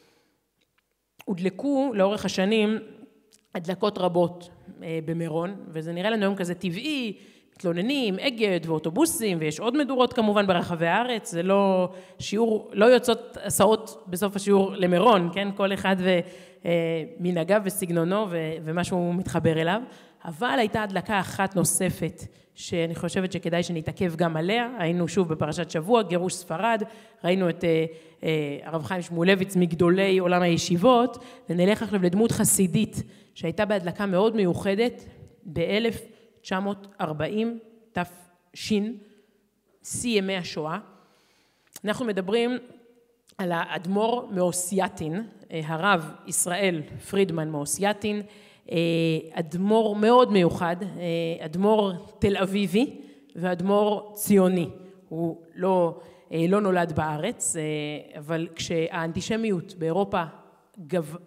[SPEAKER 1] הודלקו לאורך השנים הדלקות רבות במירון, וזה נראה לנו היום כזה טבעי, מתלוננים, אגד ואוטובוסים, ויש עוד מדורות כמובן ברחבי הארץ, זה לא שיעור, לא יוצאות הסעות בסוף השיעור למירון, כן? כל אחד ומנהגיו וסגנונו ומה שהוא מתחבר אליו, אבל הייתה הדלקה אחת נוספת, שאני חושבת שכדאי שנתעכב גם עליה, היינו שוב בפרשת שבוע, גירוש ספרד, ראינו את הרב חיים שמואלביץ מגדולי עולם הישיבות, ונלך עכשיו לדמות חסידית, שהייתה בהדלקה מאוד מיוחדת, ב-אלף תשע מאות ארבעים תש, שיא ימי השואה. אנחנו מדברים על האדמו"ר מאוסייטין, הרב ישראל פרידמן מאוסייטין, אדמו"ר מאוד מיוחד, אדמו"ר תל אביבי ואדמו"ר ציוני. הוא לא, לא נולד בארץ, אבל כשהאנטישמיות באירופה גב,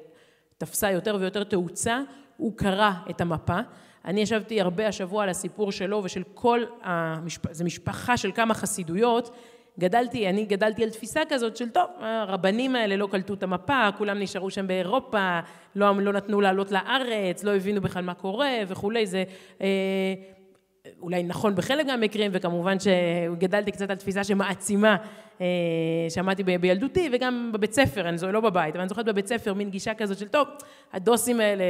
[SPEAKER 1] תפסה יותר ויותר תאוצה, הוא קרא את המפה. אני ישבתי הרבה השבוע על הסיפור שלו ושל כל המשפחה, זה משפחה של כמה חסידויות, גדלתי, אני גדלתי על תפיסה כזאת של טוב, הרבנים האלה לא קלטו את המפה, כולם נשארו שם באירופה, לא, לא נתנו לעלות לארץ, לא הבינו בכלל מה קורה וכולי, זה אה, אולי נכון בחלק מהמקרים, וכמובן שגדלתי קצת על תפיסה שמעצימה, אה, שמעתי ב, בילדותי וגם בבית ספר, אני זו לא בבית, אבל אני זוכרת בבית ספר מין גישה כזאת של טוב, הדוסים האלה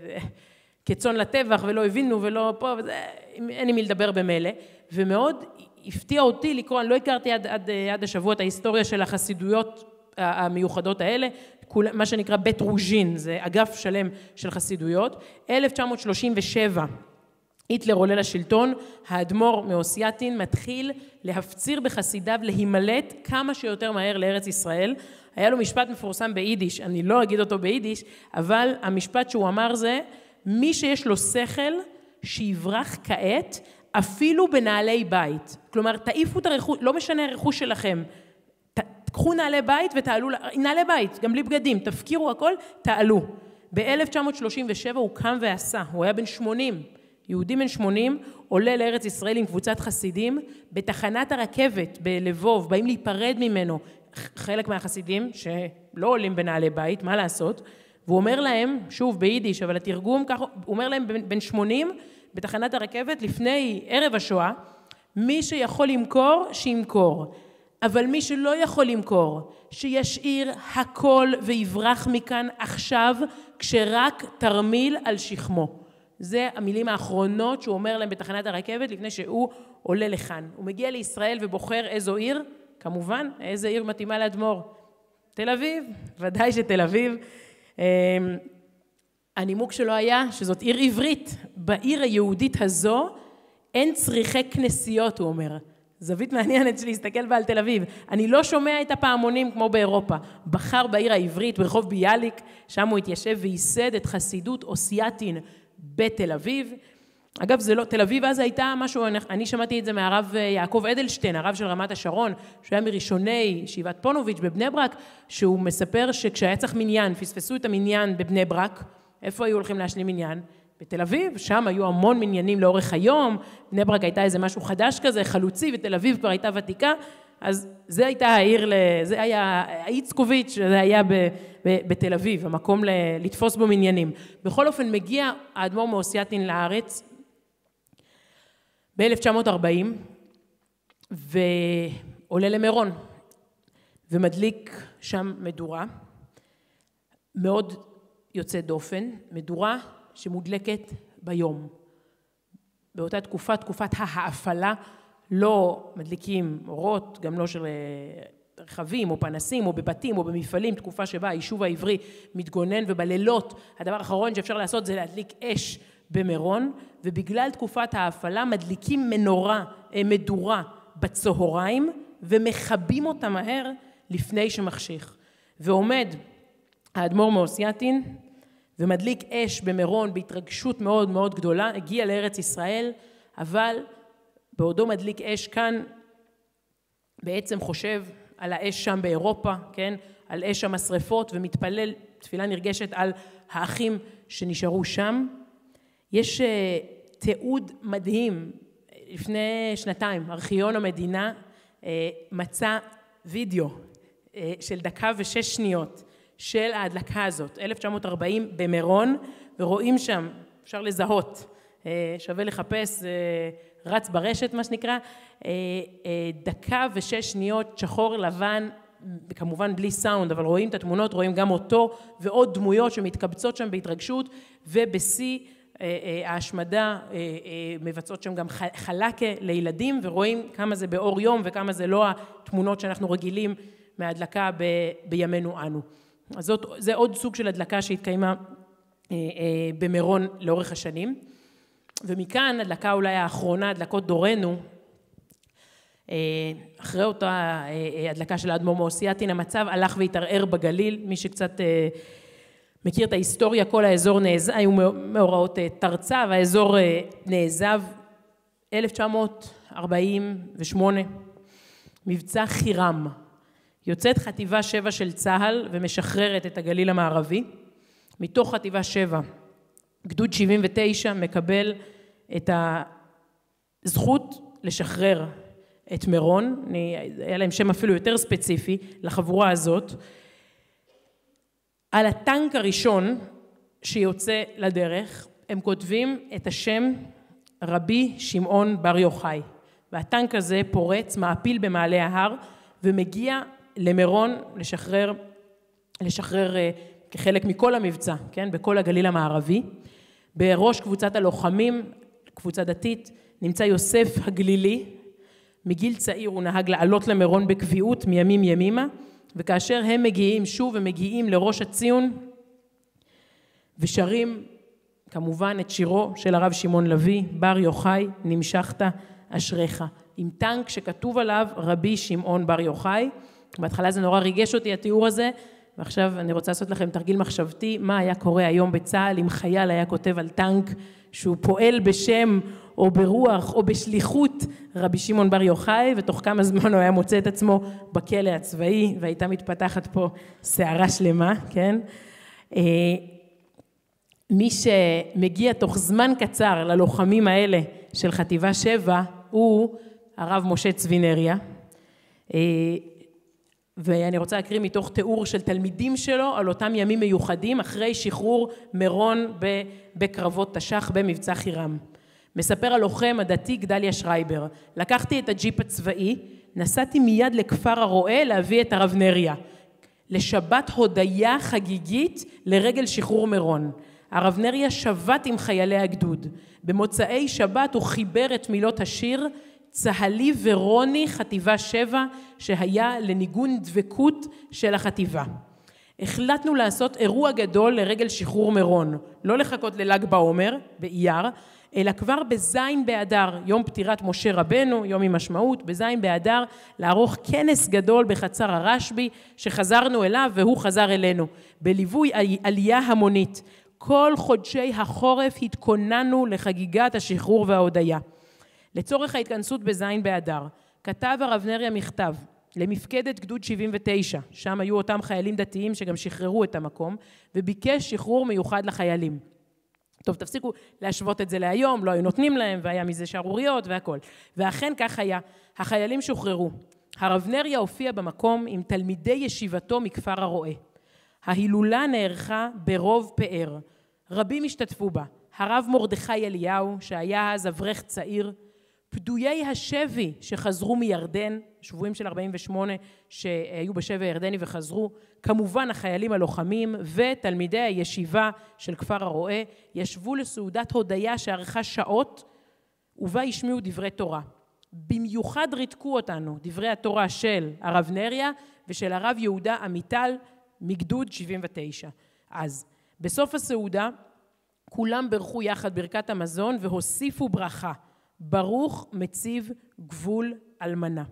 [SPEAKER 1] כצאן לטבח ולא הבינו ולא פה, וזה, אין לי מי לדבר במילא, ומאוד הפתיע אותי לקרוא, אני לא הכרתי עד, עד, עד השבוע את ההיסטוריה של החסידויות המיוחדות האלה, מה שנקרא בית רוז'ין, זה אגף שלם של חסידויות. אלף תשע מאות שלושים ושבע, היטלר עולה לשלטון, האדמו"ר מאוסייטין מתחיל להפציר בחסידיו להימלט כמה שיותר מהר לארץ ישראל. היה לו משפט מפורסם ביידיש, אני לא אגיד אותו ביידיש, אבל המשפט שהוא אמר זה, מי שיש לו שכל שיברח כעת, אפילו בנעלי בית. כלומר, תעיפו את הרכוש, לא משנה הרכוש שלכם, תקחו נעלי בית ותעלו, נעלי בית, גם בלי בגדים, תפקירו הכל, תעלו. ב-אלף תשע מאות שלושים ושבע הוא קם ועשה, הוא היה בן שמונים, יהודי בן שמונים, עולה לארץ ישראל עם קבוצת חסידים, בתחנת הרכבת בלבוב, באים להיפרד ממנו, חלק מהחסידים שלא עולים בנעלי בית, מה לעשות? והוא אומר להם, שוב ביידיש, אבל התרגום ככה, הוא אומר להם בן שמונים, בתחנת הרכבת לפני ערב השואה, מי שיכול למכור, שימכור. אבל מי שלא יכול למכור, שישאיר הכל ויברח מכאן עכשיו, כשרק תרמיל על שכמו. זה המילים האחרונות שהוא אומר להם בתחנת הרכבת, לפני שהוא עולה לכאן. הוא מגיע לישראל ובוחר איזו עיר, כמובן, איזו עיר מתאימה לאדמו"ר. תל אביב, ודאי שתל אביב. הנימוק שלו היה שזאת עיר עברית. בעיר היהודית הזו אין צריכי כנסיות, הוא אומר. זווית מעניינת שלי להסתכל בה על תל אביב. אני לא שומע את הפעמונים כמו באירופה. בחר בעיר העברית ברחוב ביאליק, שם הוא התיישב וייסד את חסידות אוסייטין בתל אביב. אגב, זה לא, תל אביב אז הייתה משהו, אני שמעתי את זה מהרב יעקב אדלשטיין, הרב של רמת השרון, שהוא היה מראשוני שיבת פונוביץ' בבני ברק, שהוא מספר שכשהיה צריך מניין, פספסו את המניין בבני ברק, איפה היו הולכים להשלים מניין? בתל אביב, שם היו המון מניינים לאורך היום, בני ברק הייתה איזה משהו חדש כזה, חלוצי, ותל אביב כבר הייתה ותיקה, אז זה הייתה העיר, זה היה האיצקוביץ', זה היה ב, ב, בתל אביב, המקום לתפוס בו מניינים. בכל אופן מגיע האדמו"ר מאוסייטין לארץ, ב-אלף תשע מאות ארבעים, ועולה למירון, ומדליק שם מדורה, מאוד יוצא דופן, מדורה שמודלקת ביום. באותה תקופה, תקופת ההאפלה, לא מדליקים אורות, גם לא של רכבים או פנסים או בבתים או במפעלים, תקופה שבה היישוב העברי מתגונן, ובלילות הדבר האחרון שאפשר לעשות זה להדליק אש במירון, ובגלל תקופת ההאפלה מדליקים מנורה, מדורה בצהריים, ומחבים אותה מהר לפני שמחשיך. ועומד האדמו"ר מאוסייטין, ומדליק אש במירון בהתרגשות מאוד מאוד גדולה, הגיע לארץ ישראל, אבל בעודו מדליק אש כאן, בעצם חושב על האש שם באירופה, כן? על אש המשרפות, ומתפלל תפילה נרגשת על האחים שנשארו שם. יש תיעוד מדהים, לפני שנתיים, ארכיון המדינה מצא וידאו של דקה ושש שניות של ההדלקה הזאת, אלף תשע מאות ארבעים במירון, ורואים שם, אפשר לזהות, שווה לחפש, רץ ברשת, מה שנקרא, דקה ושש שניות, שחור לבן, כמובן בלי סאונד, אבל רואים את התמונות, רואים גם אותו, ועוד דמויות שמתקבצות שם בהתרגשות, ובשיא ההשמדה מבצעות שם גם חלקה לילדים, ורואים כמה זה באור יום, וכמה זה לא התמונות שאנחנו רגילים מההדלקה בימינו אנו. אז זאת, זה עוד סוג של הדלקה שהתקיימה במירון לאורך השנים. ומכאן, הדלקה אולי האחרונה, הדלקות דורנו, אחרי אותה הדלקה של האדמו"ר מעושייתין, המצב הלך והתערער בגליל, מי שקצת מכיר את ההיסטוריה, כל האזור נעזב, היו מאורעות תרצה, והאזור נעזב. אלף תשע מאות ארבעים ושמונה, מבצע חירם. יוצאת חטיבה שבע של צה"ל ומשחררת את הגליל המערבי. מתוך חטיבה שבע, גדוד שבעים ותשע מקבל את הזכות לשחרר את מירון. היה להם שם אפילו יותר ספציפי לחבורה הזאת. על הטנק הראשון שיוצא לדרך, הם כותבים את השם רבי שמעון בר יוחאי. והטנק הזה פורץ, מעפיל במעלה ההר, ומגיע למירון לשחרר, לשחרר כחלק מכל המבצע, כן? בכל הגליל המערבי. בראש קבוצת הלוחמים, קבוצה דתית, נמצא יוסף הגלילי. מגיל צעיר הוא נהג לעלות למירון בקביעות מימים ימימה, וכאשר הם מגיעים שוב, הם מגיעים לראש הציון, ושרים כמובן את שירו של הרב שמעון לוי, בר יוחאי, נמשכת אשריך, עם טנק שכתוב עליו רבי שמעון בר יוחאי. בהתחלה זה נורא ריגש אותי התיאור הזה, ועכשיו אני רוצה לעשות לכם תרגיל מחשבתי, מה היה קורה היום בצה"ל אם חייל היה כותב על טנק שהוא פועל בשם או ברוח או בשליחות רבי שמעון בר יוחאי, ותוך כמה זמן הוא היה מוצא את עצמו בכלא הצבאי, והייתה מתפתחת פה שערה שלמה, כן? מי שמגיע תוך זמן קצר ללוחמים האלה של חטיבה שבע, הוא הרב משה צבינריה, ואני רוצה להקריא מתוך תיאור של תלמידים שלו על אותם ימים מיוחדים אחרי שחרור מירון בקרבות תש"ח במבצע חירם. מספר הלוחם הדתי גדליה שרייבר, לקחתי את הג'יפ הצבאי, נסעתי מיד לכפר הרועה להביא את הרב נריה, לשבת הודיה חגיגית לרגל שחרור מירון. הרב נריה שבת עם חיילי הגדוד. במוצאי שבת הוא חיבר את מילות השיר צהלי ורוני חטיבה שבע, שהיה לניגון דבקות של החטיבה. החלטנו לעשות אירוע גדול לרגל שחרור מירון, לא לחכות לל"ג בעומר באייר, אלא כבר בזין באדר, יום פטירת משה רבנו, יום עם משמעות, בזין באדר, לערוך כנס גדול בחצר הרשב"י, שחזרנו אליו והוא חזר אלינו, בליווי עלייה המונית. כל חודשי החורף התכוננו לחגיגת השחרור וההודיה. לצורך ההתכנסות בזין באדר, כתב הרב נריה מכתב למפקדת גדוד שבעים ותשע, שם היו אותם חיילים דתיים שגם שחררו את המקום, וביקש שחרור מיוחד לחיילים. טוב, תפסיקו להשוות את זה להיום, לא היו נותנים להם, והיה מזה שערוריות והכל. ואכן כך היה, החיילים שוחררו. הרב נריה הופיע במקום עם תלמידי ישיבתו מכפר הרועה. ההילולה נערכה ברוב פאר. רבים השתתפו בה. הרב מרדכי אליהו, שהיה אז אברך צעיר, פדויי השבי שחזרו מירדן, שבויים של ארבעים ושמונה שהיו בשבי הירדני וחזרו, כמובן החיילים הלוחמים ותלמידי הישיבה של כפר הרועה, ישבו לסעודת הודיה שערכה שעות, ובה השמיעו דברי תורה. במיוחד ריתקו אותנו דברי התורה של הרב נריה ושל הרב יהודה עמיטל מגדוד שבעים ותשע. אז בסוף הסעודה כולם ברכו יחד ברכת המזון והוסיפו ברכה, ברוך מציב גבול אלמנה.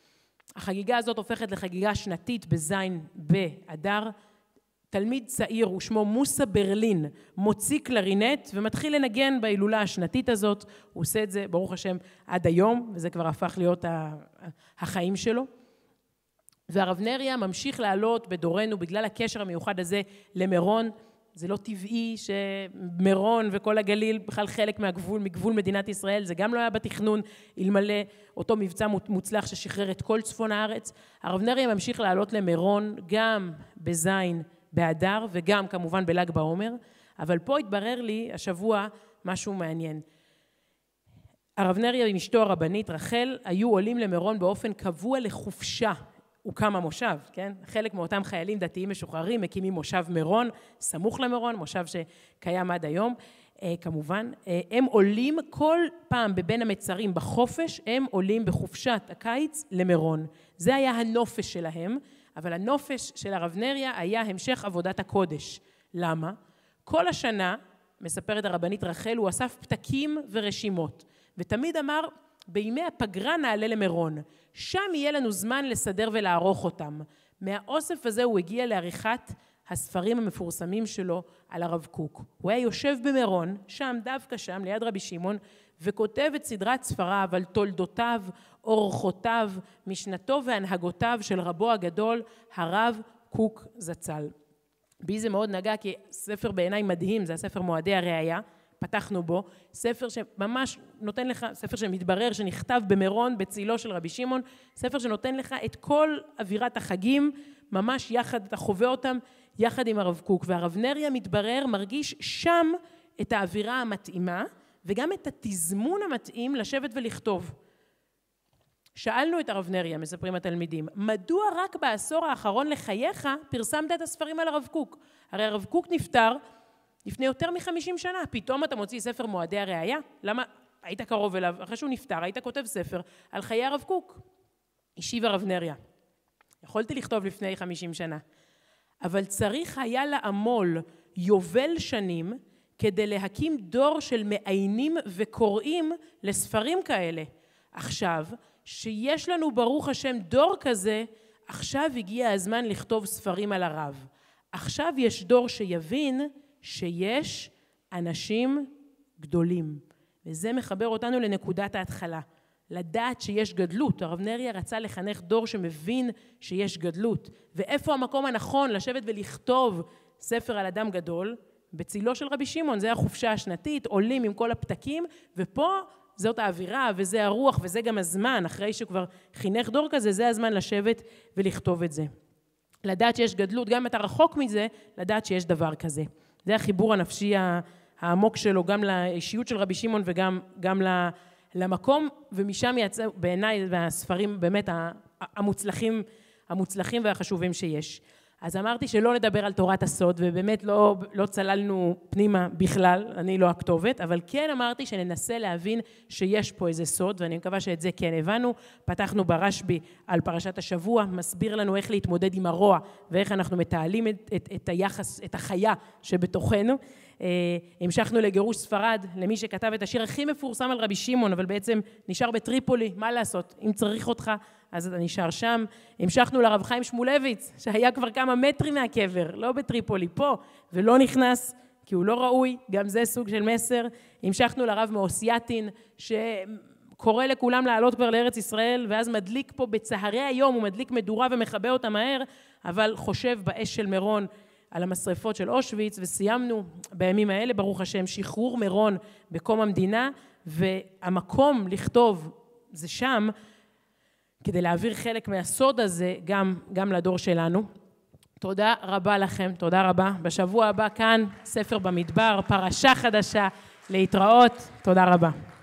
[SPEAKER 1] החגיגה הזאת הופכת לחגיגה שנתית בזין באדר. תלמיד צעיר ושמו מוסה ברלין מוציא קלרינט ומתחיל לנגן בהילולה השנתית הזאת. הוא עושה את זה ברוך השם עד היום, וזה כבר הפך להיות החיים שלו. והרב נריה ממשיך לעלות בדורנו בגלל הקשר המיוחד הזה למירון. זה לא טבעי שמירון וכל הגליל בכלל חלק מהגבול, מגבול מדינת ישראל, זה גם לא היה בתכנון, אלמלא אותו מבצע מוצלח ששחרר את כל צפון הארץ. הרב נריה ממשיך לעלות למירון גם בזין באדר וגם כמובן בל"ג בעומר, אבל פה התברר לי השבוע משהו מעניין. הרב נריה עם אשתו הרבנית רחל היו עולים למירון באופן קבוע לחופשה. הוקם המושב, כן? חלק מאותם חיילים דתיים משוחררים מקימים מושב מירון, סמוך למירון, מושב שקיים עד היום, אה, כמובן. אה, הם עולים כל פעם בבין המצרים בחופש, הם עולים בחופשת הקיץ למירון. זה היה הנופש שלהם, אבל הנופש של הרב נריה היה המשך עבודת הקודש. למה? כל השנה, מספרת הרבנית רחל, הוא אסף פתקים ורשימות, ותמיד אמר, בימי הפגרה נעלה למירון, שם יהיה לנו זמן לסדר ולערוך אותם. מהאוסף הזה הוא הגיע לעריכת הספרים המפורסמים שלו על הרב קוק. הוא היה יושב במירון, שם, דווקא שם, ליד רבי שמעון, וכותב את סדרת ספריו על תולדותיו, אורחותיו, משנתו והנהגותיו של רבו הגדול, הרב קוק זצ"ל. בי זה מאוד נגע, כי ספר בעיניי מדהים, זה הספר מועדי הראייה, פתחנו בו, ספר שממש נותן לך, ספר שמתברר שנכתב במירון בצילו של רבי שמעון, ספר שנותן לך את כל אווירת החגים, ממש יחד, אתה חווה אותם יחד עם הרב קוק, והרב נריה מתברר, מרגיש שם את האווירה המתאימה, וגם את התזמון המתאים לשבת ולכתוב. שאלנו את הרב נריה, מספרים התלמידים, מדוע רק בעשור האחרון לחייך פרסמת את הספרים על הרב קוק? הרי הרב קוק נפטר לפני יותר מחמישים שנה, פתאום אתה מוציא ספר מועדי הראייה? למה? היית קרוב אליו, אחרי שהוא נפטר, היית כותב ספר על חיי הרב קוק. השיב הרב נריה, יכולתי לכתוב לפני חמישים שנה, אבל צריך היה לעמול יובל שנים כדי להקים דור של מעיינים וקוראים לספרים כאלה. עכשיו, שיש לנו ברוך השם דור כזה, עכשיו הגיע הזמן לכתוב ספרים על הרב. עכשיו יש דור שיבין שיש אנשים גדולים. וזה מחבר אותנו לנקודת ההתחלה. לדעת שיש גדלות. הרב נריה רצה לחנך דור שמבין שיש גדלות. ואיפה המקום הנכון לשבת ולכתוב ספר על אדם גדול? בצילו של רבי שמעון, זה החופשה השנתית, עולים עם כל הפתקים, ופה זאת האווירה וזה הרוח וזה גם הזמן, אחרי שכבר חינך דור כזה, זה הזמן לשבת ולכתוב את זה. לדעת שיש גדלות, גם אם אתה רחוק מזה, לדעת שיש דבר כזה. זה החיבור הנפשי העמוק שלו, גם לאישיות של רבי שמעון וגם גם למקום, ומשם יצא בעיניי והספרים באמת המוצלחים, המוצלחים והחשובים שיש. אז אמרתי שלא נדבר על תורת הסוד, ובאמת לא, לא צללנו פנימה בכלל, אני לא הכתובת, אבל כן אמרתי שננסה להבין שיש פה איזה סוד, ואני מקווה שאת זה כן הבנו. פתחנו ברשב"י על פרשת השבוע, מסביר לנו איך להתמודד עם הרוע, ואיך אנחנו מתעלים את, את, את היחס, את החיה שבתוכנו. המשכנו לגירוש ספרד, למי שכתב את השיר הכי מפורסם על רבי שמעון, אבל בעצם נשאר בטריפולי, מה לעשות? אם צריך אותך, אז אתה נשאר שם. המשכנו לרב חיים שמואלביץ, שהיה כבר כמה מטרים מהקבר, לא בטריפולי, פה, ולא נכנס, כי הוא לא ראוי, גם זה סוג של מסר. המשכנו לרב מאוסייתין, שקורא לכולם לעלות כבר לארץ ישראל, ואז מדליק פה בצהרי היום, הוא מדליק מדורה ומחבא אותה מהר, אבל חושב באש של מירון, על המשרפות של אושוויץ, וסיימנו בימים האלה, ברוך השם, שחרור מירון בקום המדינה, והמקום לכתוב זה שם, כדי להעביר חלק מהסוד הזה גם, גם לדור שלנו. תודה רבה לכם, תודה רבה. בשבוע הבא כאן, ספר במדבר, פרשה חדשה, להתראות. תודה רבה.